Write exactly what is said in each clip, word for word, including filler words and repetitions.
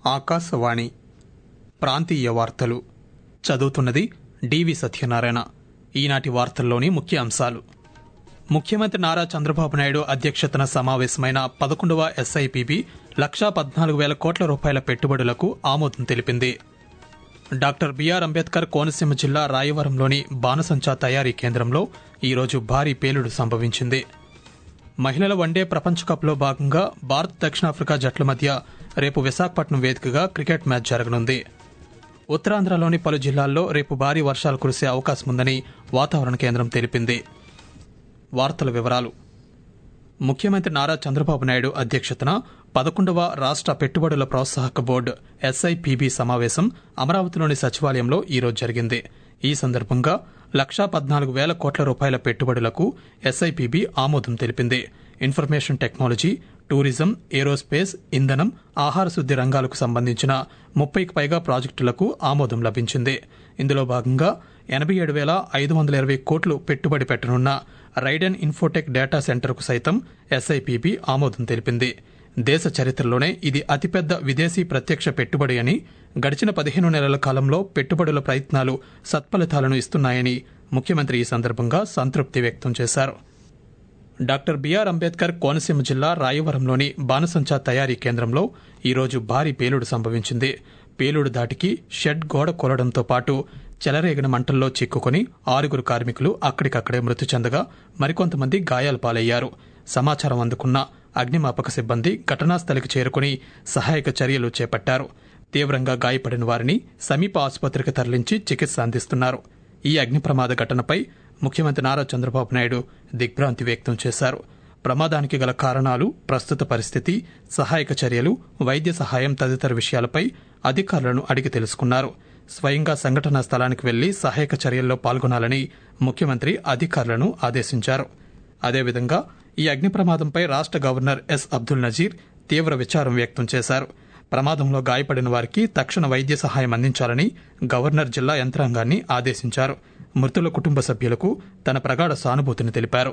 ఆకాశవాణి ప్రాంతీయ వార్తలు చదువుతున్నది డివి సత్యనారాయణ. ఈనాటి వార్తల్లోని ముఖ్య అంశాలు: ముఖ్యమంత్రి నారా చంద్రబాబు నాయుడు అధ్యక్షతన సమావేశమైన పదకొండవ ఎస్ఐపిబి లక్షా పద్నాలుగు వేల కోట్ల రూపాయల పెట్టుబడులకు ఆమోదం తెలిపింది. డాక్టర్ బిఆర్ అంబేద్కర్ కోనసీమ జిల్లా రాయవరంలోని బాణసంచా తయారీ కేంద్రంలో ఈరోజు భారీ పేలుడు సంభవించింది. మహిళల వన్డే ప్రపంచకప్లో భాగంగా భారత్ దక్షిణాఫ్రికా జట్ల మధ్య రేపు విశాఖపట్నం వేదికగా క్రికెట్ మ్యాచ్ జరగనుంది. ఉత్తరాంధ్రలోని పలు జిల్లాల్లో రేపు భారీ వర్షాలు కురిసే అవకాశం ఉందని వాతావరణ కేంద్రం తెలిపింది. వార్తల వివరాలు: ముఖ్యమంత్రి నారా చంద్రబాబు నాయుడు అధ్యక్షతన పదకొండవ రాష్ట్ర పెట్టుబడుల ప్రోత్సాహక బోర్డు ఎస్ఐపిబి సమావేశం అమరావతిలోని సచివాలయంలో ఈరోజు జరిగింది. ఈ సందర్భంగా లక్షా పద్నాలుగు వేల కోట్ల రూపాయల పెట్టుబడులకు ఎస్ఐపిబి ఆమోదం తెలిపింది. ఇన్ఫర్మేషన్ టెక్నాలజీ, టూరిజం, ఏరోస్పేస్, ఇంధనం, ఆహార శుద్ది రంగాలకు సంబంధించిన ముప్పైకి పైగా ప్రాజెక్టులకు ఆమోదం లభించింది. ఇందులో భాగంగా ఎనభై ఏడు వేల ఐదు వందల ఇరవై కోట్లు పెట్టుబడి పెట్టనున్న రైడెన్ ఇన్ఫోటెక్ డేటా సెంటర్కు సైతం ఎస్ఐపిబి ఆమోదం తెలిపింది. దేశ చరిత్రలోనే ఇది అతిపెద్ద విదేశీ ప్రత్యక్ష పెట్టుబడి అని, గడిచిన పదిహేను నెలల కాలంలో పెట్టుబడుల ప్రయత్నాలు సత్ఫలితాలను ఇస్తున్నాయని ముఖ్యమంత్రి ఈ సందర్భంగా సంతృప్తి వ్యక్తం చేశారు. డాక్టర్ బిఆర్ అంబేద్కర్ కోనసీమ జిల్లా రాయవరంలోని బాణసంచా తయారీ కేంద్రంలో ఈరోజు భారీ పేలుడు సంభవించింది. పేలుడు దాటికి షెడ్ గోడ కూలడంతో పాటు చెలరేగిన మంటల్లో చిక్కుకుని ఆరుగురు కార్మికులు అక్కడికక్కడే మృతి చెందగా మరికొంతమంది గాయాల పాలయ్యారు. సమాచారం అందుకున్న అగ్నిమాపక సిబ్బంది ఘటనాస్థలికి చేరుకుని సహాయక చర్యలు చేపట్టారు. తీవ్రంగా గాయపడిన వారిని సమీప ఆసుపత్రికి తరలించి చికిత్స అందిస్తున్నారు. ఈ అగ్ని ప్రమాద ఘటనపై ముఖ్యమంత్రి నారా చంద్రబాబు నాయుడు దిగ్భ్రాంతి వ్యక్తం చేశారు. ప్రమాదానికి గల కారణాలు, ప్రస్తుత పరిస్థితి, సహాయక చర్యలు, వైద్య సహాయం తదితర విషయాలపై అధికారులను అడిగి తెలుసుకున్నారు. స్వయంగా సంఘటనా స్థలానికి వెళ్లి సహాయక చర్యల్లో పాల్గొనాలని ముఖ్యమంత్రి అధికారులను ఆదేశించారు. అదేవిధంగా ఈ అగ్ని ప్రమాదంపై రాష్ట్ర గవర్నర్ ఎస్ అబ్దుల్ నజీర్ తీవ్ర విచారం వ్యక్తం చేశారు. ప్రమాదంలో గాయపడిన వారికి తక్షణ వైద్య సహాయం అందించాలని గవర్నర్ జిల్లా యంత్రాంగాన్ని ఆదేశించారు. మృతుల కుటుంబ సభ్యులకు తన ప్రగాఢ సానుభూతిని తెలిపారు.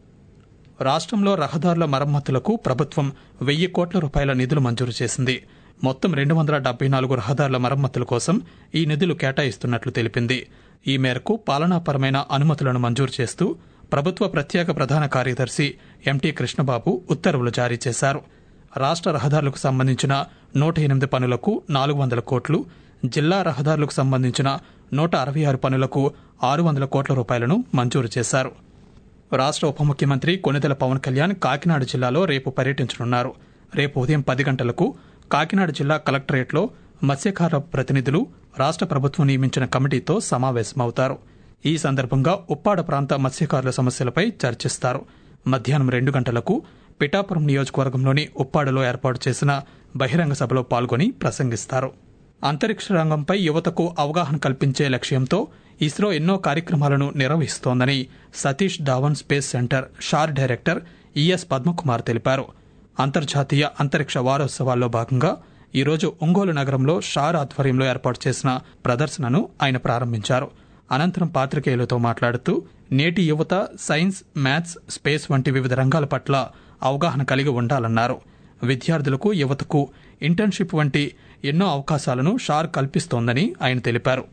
రాష్ట్రంలో రహదారుల మరమ్మతులకు ప్రభుత్వం వెయ్యి కోట్ల రూపాయల నిధులు మంజూరు చేసింది. మొత్తం రెండు వందల డెబ్బై నాలుగు రహదారుల మరమ్మతుల కోసం ఈ నిధులు కేటాయిస్తున్నట్లు తెలిపింది. ఈ మేరకు పాలనాపరమైన అనుమతులను మంజూరు చేస్తూ ప్రభుత్వ ప్రత్యేక ప్రధాన కార్యదర్శి ఎంటీ కృష్ణబాబు ఉత్తర్వులు జారీ చేశారు. రాష్ట్ర రహదారులకు సంబంధించిన నూట ఎనిమిది పనులకు నాలుగు వందల కోట్లు, జిల్లా రహదారులకు సంబంధించిన నూట అరవై ఆరు పనులకు ఆరు వందల కోట్ల రూపాయలను మంజూరు చేశారు. రాష్ట్ర ఉప ముఖ్యమంత్రి కొణిదెల పవన్ కళ్యాణ్ కాకినాడ జిల్లాలో రేపు పర్యటించనున్నారు. రేపు ఉదయం పది గంటలకు కాకినాడ జిల్లా కలెక్టరేట్లో మత్స్యకార ప్రతినిధులు రాష్ట్ర ప్రభుత్వం నియమించిన కమిటీతో సమావేశమవుతారు. ఈ సందర్భంగా ఉప్పాడ ప్రాంత మత్స్యకారుల సమస్యలపై చర్చిస్తారు. మధ్యాహ్నం రెండు గంటలకు పిఠాపురం నియోజకవర్గంలోని ఉప్పాడలో ఏర్పాటు చేసిన బహిరంగ సభలో పాల్గొని ప్రసంగిస్తారు. అంతరిక్ష రంగంపై యువతకు అవగాహన కల్పించే లక్ష్యంతో ఇస్రో ఎన్నో కార్యక్రమాలను నిర్వహిస్తోందని Satish Dhawan space centre SHAR director E S Padmakumar తెలిపారు. అంతర్జాతీయ అంతరిక్ష వారోత్సవాల్లో భాగంగా ఈరోజు ఒంగోలు నగరంలో షార్ ఆధ్వర్యంలో ఏర్పాటు చేసిన ప్రదర్శనను ఆయన ప్రారంభించారు. అనంతరం పాత్రికేయులతో మాట్లాడుతూ నేటి యువత సైన్స్, మ్యాథ్స్, స్పేస్ వంటి వివిధ రంగాల పట్ల అవగాహన కలిగి ఉండాలన్నారు. విద్యార్థులకు, యువతకు ఇంటర్న్షిప్ వంటి ఎన్నో అవకాశాలను షార్ కల్పిస్తోందని ఆయన తెలిపారు.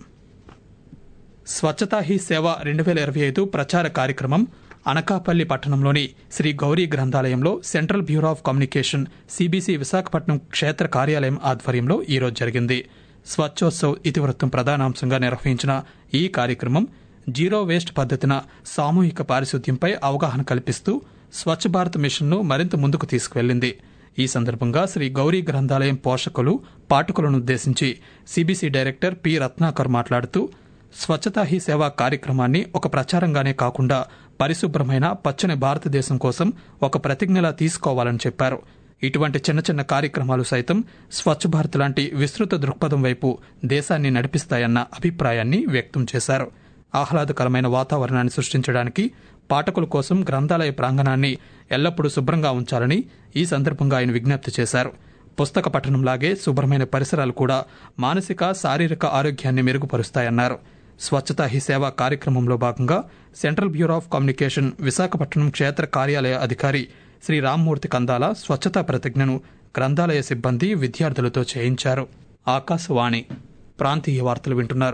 స్వచ్ఛతా హీ సేవ రెండు వేల ఇరవై ఐదు ప్రచార కార్యక్రమం అనకాపల్లి పట్టణంలోని శ్రీ గౌరీ గ్రంథాలయంలో central bureau of communication CBC Visakhapatnam క్షేత్ర కార్యాలయం ఆధ్వర్యంలో ఈరోజు జరిగింది. స్వచ్ఛోత్సవ్ ఇతివృత్తం ప్రధానాంశంగా నిర్వహించిన ఈ కార్యక్రమం జీరో వేస్ట్ పద్దతిన సామూహిక పారిశుద్ధ్యంపై అవగాహన కల్పిస్తూ స్వచ్ఛ భారత్ మిషన్ను మరింత ముందుకు తీసుకువెళ్లింది. ఈ సందర్భంగా శ్రీ గౌరీ గ్రంథాలయం పోషకులు, పాఠకులను ఉద్దేశించి సిబిసి డైరెక్టర్ పి రత్నాకర్ మాట్లాడుతూ స్వచ్ఛతా హీ సేవ కార్యక్రమాన్ని ఒక ప్రచారంగానే కాకుండా పరిశుభ్రమైన పచ్చని భారతదేశం కోసం ఒక ప్రతిజ్ఞలా తీసుకోవాలని చెప్పారు. ఇటువంటి చిన్న చిన్న కార్యక్రమాలు సైతం స్వచ్ఛ భారత్ లాంటి విస్తృత దృక్పథం వైపు దేశాన్ని నడిపిస్తాయన్న అభిప్రాయాన్ని వ్యక్తం చేశారు. ఆహ్లాదకరమైన వాతావరణాన్ని సృష్టించడానికి పాఠకుల కోసం గ్రంథాలయ ప్రాంగణాన్ని ఎల్లప్పుడూ శుభ్రంగా ఉంచాలని ఈ సందర్భంగా ఆయన విజ్ఞప్తి చేశారు. పుస్తక పఠనంలాగే శుభ్రమైన పరిసరాలు కూడా మానసిక, శారీరక ఆరోగ్యాన్ని మెరుగుపరుస్తాయన్నారు. స్వచ్ఛతా హీ సేవ కార్యక్రమంలో భాగంగా central bureau of communication Visakhapatnam క్షేత్ర కార్యాలయ అధికారి శ్రీ రామ్మూర్తి కందాల స్వచ్ఛతా ప్రతిజ్ఞను గ్రంథాలయ సిబ్బంది విద్యార్థులతో చేయించారు. ఆకాశవాణి ప్రాంతీయ వార్తలు వింటున్నారు.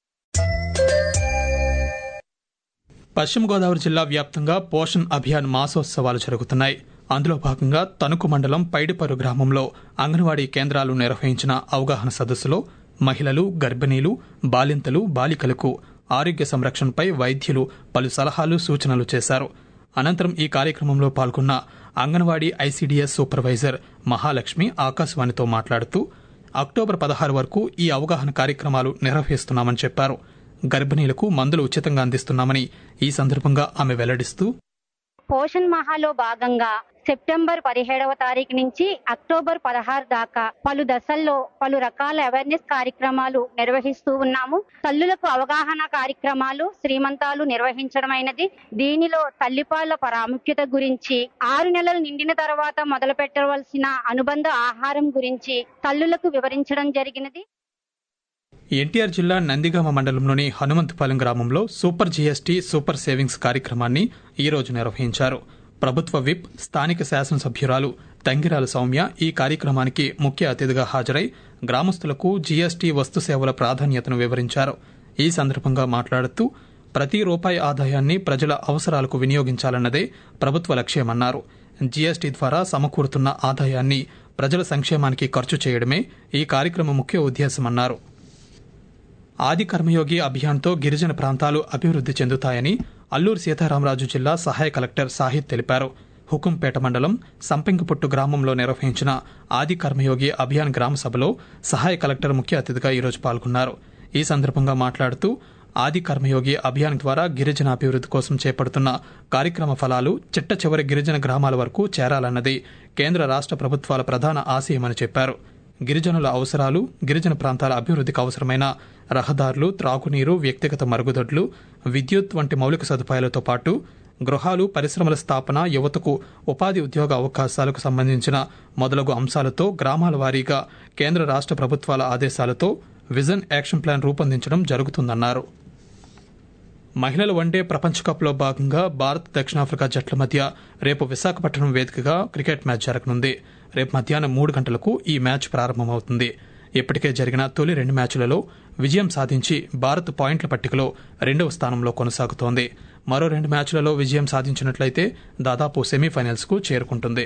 పశ్చిమ గోదావరి జిల్లా వ్యాప్తంగా పోషణ్ అభియాన్ మాసోత్సవాలు జరుగుతున్నాయి. అందులో భాగంగా తణుకు మండలం పైడిపరు గ్రామంలో అంగన్వాడీ కేంద్రాలు నిర్వహించిన అవగాహన సదస్సులో మహిళలు, గర్భిణీలు, బాలింతలు, బాలికలకు ఆరోగ్య సంరక్షణపై వైద్యులు పలు సలహాలు, సూచనలు చేశారు. అనంతరం ఈ కార్యక్రమంలో పాల్గొన్న అంగన్వాడీ ఐసీడీఎస్ సూపర్వైజర్ మహాలక్ష్మి ఆకాశవాణితో మాట్లాడుతూ అక్టోబర్ పదహారు వరకు ఈ అవగాహన కార్యక్రమాలు నిర్వహిస్తున్నామని చెప్పారు. గర్భిణీలకు మందులు ఉచితంగా అందిస్తున్నామని ఈ సందర్భంగా ఆమె వెల్లడిస్తూ, పోషణ్ మహాలో భాగంగా సెప్టెంబర్ పదిహేడవ తారీఖు నుంచి అక్టోబర్ పదహారు దాకా పలు దశల్లో పలు రకాల అవేర్నెస్ కార్యక్రమాలు నిర్వహిస్తూ ఉన్నాము. తల్లులకు అవగాహన కార్యక్రమాలు, శ్రీమంతాలు నిర్వహించడమైనది. దీనిలో తల్లిపాల ప్రాముఖ్యత గురించి, ఆరు నెలలు నిండిన తర్వాత మొదలు పెట్టవలసిన అనుబంధ ఆహారం గురించి తల్లులకు వివరించడం జరిగినది. ఎన్టీఆర్ జిల్లా నందిగామ మండలంలోని హనుమంతుపాలెం గ్రామంలో సూపర్ జీఎస్టీ సూపర్ సేవింగ్స్ కార్యక్రమాన్ని ఈ రోజు నిర్వహించారు. ప్రభుత్వ విప్, స్థానిక శాసనసభ్యురాలు తంగిరాల సౌమ్య ఈ కార్యక్రమానికి ముఖ్య అతిథిగా హాజరై గ్రామస్తులకు జీఎస్టీ వస్తు సేవల ప్రాధాన్యతను వివరించారు. ఈ సందర్భంగా మాట్లాడుతూ ప్రతి రూపాయి ఆదాయాన్ని ప్రజల అవసరాలకు వినియోగించాలన్నదే ప్రభుత్వ లక్ష్యమన్నారు. జీఎస్టీ ద్వారా సమకూరుతున్న ఆదాయాన్ని ప్రజల సంక్షేమానికి ఖర్చు చేయడమే ఈ కార్యక్రమం ముఖ్య ఉద్దేశమన్నారు. ఆది కర్మయోగి అభియాన్తో గిరిజన ప్రాంతాలు అభివృద్ది చెందుతాయని అల్లూరు సీతారామరాజు జిల్లా సహాయ కలెక్టర్ సాహిద్ తెలిపారు. హుకుంపేట మండలం సంపెంగపుట్టు గ్రామంలో నిర్వహించిన ఆది కర్మయోగి అభియాన్ గ్రామ సభలో సహాయ కలెక్టర్ ముఖ్య అతిథిగా ఈరోజు పాల్గొన్నారు. ఈ సందర్భంగా మాట్లాడుతూ ఆది కర్మయోగి అభియాన్ ద్వారా గిరిజన అభివృద్ది కోసం చేపడుతున్న కార్యక్రమ ఫలాలు చిట్ట చివరి గిరిజన గ్రామాల వరకు చేరాలన్నది కేంద్ర రాష్ట్ర ప్రభుత్వాల ప్రధాన ఆశయమని చెప్పారు. గిరిజనుల అవసరాలు, గిరిజన ప్రాంతాల అభివృద్దికి అవసరమైన రహదారులు, త్రాగునీరు, వ్యక్తిగత మరుగుదొడ్లు, విద్యుత్ వంటి మౌలిక సదుపాయాలతో పాటు గృహాలు, పరిశ్రమల స్థాపన, యువతకు ఉపాధి ఉద్యోగ అవకాశాలకు సంబంధించిన మొదలగు అంశాలతో గ్రామాల వారీగా కేంద్ర రాష్ట్ర ప్రభుత్వాల ఆదేశాలతో విజన్ యాక్షన్ ప్లాన్ రూపొందించడం జరుగుతుందన్నారు. మహిళల వన్డే ప్రపంచ కప్లో భాగంగా భారత్, దక్షిణాఫ్రికా జట్ల మధ్య రేపు విశాఖపట్నం వేదికగా క్రికెట్ మ్యాచ్ జరగనుంది. రేపు మధ్యాహ్నం మూడు గంటలకు ఈ మ్యాచ్ ప్రారంభమవుతుంది. ఇప్పటికే జరిగిన తొలి రెండు మ్యాచ్లలో విజయం సాధించి భారత్ పాయింట్ల పట్టికలో రెండవ స్థానంలో కొనసాగుతోంది. మరో రెండు మ్యాచ్లలో విజయం సాధించినట్లయితే దాదాపు సెమీఫైనల్స్ కు చేరుకుంటుంది.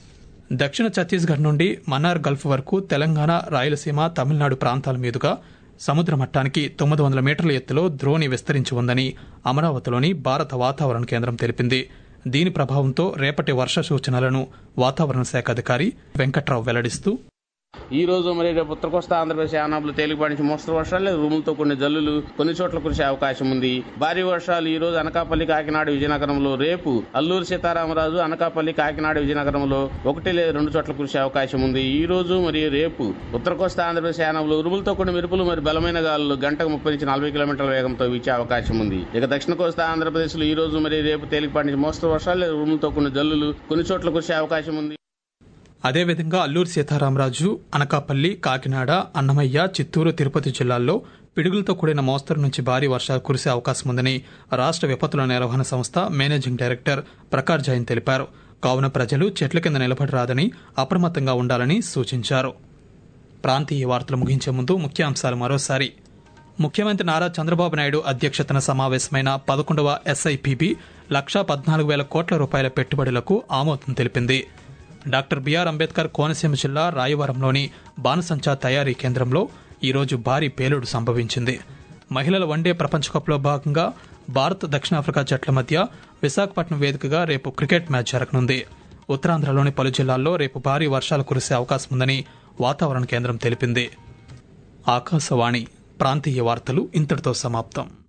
దక్షిణ ఛత్తీస్గఢ్ నుండి మన్నార్ గల్ఫ్ వరకు తెలంగాణ, రాయలసీమ, తమిళనాడు ప్రాంతాల మీదుగా సముద్ర మట్టానికి తొమ్మిది వందల మీటర్ల ఎత్తులో ద్రోణి విస్తరించి ఉందని అమరావతిలోని భారత వాతావరణ కేంద్రం తెలిపింది. దీని ప్రభావంతో రేపటి వర్ష సూచనలను వాతావరణ శాఖ అధికారి వెంకట్రావు వెల్లడిస్తూ, ఈ రోజు మరి రేపు ఉత్తర కోస్తా ఆంధ్రప్రదేశ్ యానాంలో తేలికపాటి నుంచి మోస్తరు వర్షాలు లేదా ఉరుములతో కొన్ని జల్లులు కొన్ని చోట్ల కురిసే అవకాశం ఉంది. భారీ వర్షాలు ఈ రోజు అనకాపల్లి, కాకినాడ, విజయనగరంలో, రేపు అల్లూరు సీతారామరాజు, అనకాపల్లి, కాకినాడ, విజయనగరంలో ఒకటి లేదా రెండు చోట్ల కురిసే అవకాశం ఉంది. ఈ రోజు మరియు రేపు ఉత్తర కోస్తా ఆంధ్రప్రదేశ్ యానాంలో ఉరుములతో కొన్ని మెరుపులు మరి బలమైన గాలులు గంటకు ముప్పై నుంచి నలభై కిలోమీటర్ల వేగంతో వీచే అవకాశం ఉంది. ఇక దక్షిణ కోస్తా ఆంధ్రప్రదేశ్ లో ఈ రోజు మరి రేపు తేలికపాటి నుంచి మోస్తరు వర్షాలు లేదా ఉరుములతో కొన్ని జల్లులు కొన్ని చోట్ల కురిసే అవకాశం ఉంది. అదేవిధంగా అల్లూరు సీతారామరాజు, అనకాపల్లి, కాకినాడ, అన్నమయ్య, చిత్తూరు, తిరుపతి జిల్లాల్లో పిడుగులతో కూడిన మోస్తరు నుంచి భారీ వర్షాలు కురిసే అవకాశం ఉందని రాష్ట్ర విపత్తుల నిర్వహణ సంస్థ మేనేజింగ్ డైరెక్టర్ ప్రకాష్ జైన్ తెలిపారు. కావున ప్రజలు చెట్ల కింద నిలబడి రాదని అప్రమత్తంగా ఉండాలని సూచించారు. ప్రాంతీయ వార్తలు ముగించే ముందు ముఖ్యాంశాలు మరోసారి. ముఖ్యమంత్రి నారా చంద్రబాబు నాయుడు అధ్యక్షతన సమావేశమైన పదకొండవ ఎస్ఐపిబి లక్షా పద్నాలుగు వేల కోట్ల రూపాయల పెట్టుబడులకు ఆమోదం తెలిపింది. డాక్టర్ బిఆర్ అంబేద్కర్ కోనసీమ జిల్లా రాయవరంలోని బాణసంచా తయారీ కేంద్రంలో ఈరోజు భారీ పేలుడు సంభవించింది. మహిళల వన్డే ప్రపంచ కప్లో భాగంగా భారత్, దక్షిణాఫ్రికా జట్ల మధ్య విశాఖపట్నం వేదికగా రేపు క్రికెట్ మ్యాచ్ జరగనుంది. ఉత్తరాంధ్రలోని పలు జిల్లాల్లో రేపు భారీ వర్షాలు కురిసే అవకాశం ఉందని వాతావరణ కేంద్రం తెలిపింది. ఆకాశవాణి ప్రాంతీయ వార్తలు ఇంతటితో సమాప్తం.